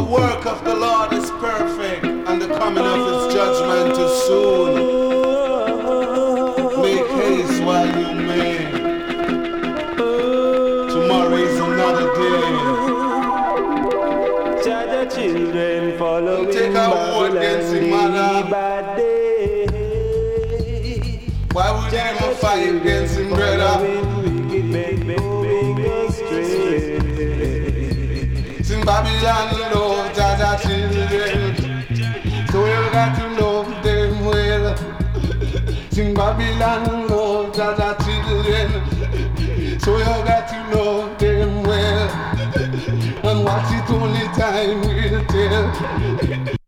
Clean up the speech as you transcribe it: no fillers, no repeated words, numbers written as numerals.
work of the Lord is perfect, and the coming of his judgment is soon. Make haste while you may. Tomorrow is another day. Children following don't take a vote against him, mother. Why would you even fight against him, brother? Sing Babylon, love Jaja children, so you got to love them well. Sing Babylon, love Jaja children, so you got to love them well. And watch it only time will tell.